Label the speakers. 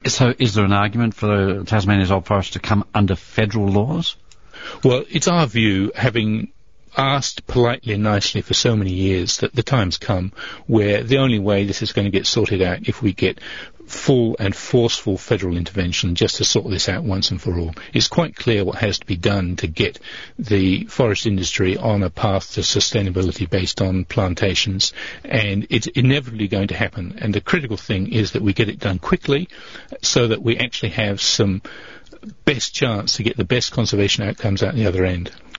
Speaker 1: So is there an argument for Tasmania's old forest to come under federal laws?
Speaker 2: Well, it's our view, having asked politely and nicely for so many years, that the time's come where the only way this is going to get sorted out if we get full and forceful federal intervention just to sort this out once and for all. It's quite clear what has to be done to get the forest industry on a path to sustainability based on plantations, and it's inevitably going to happen. And the critical thing is that we get it done quickly so that we actually have some best chance to get the best conservation outcomes out the other end.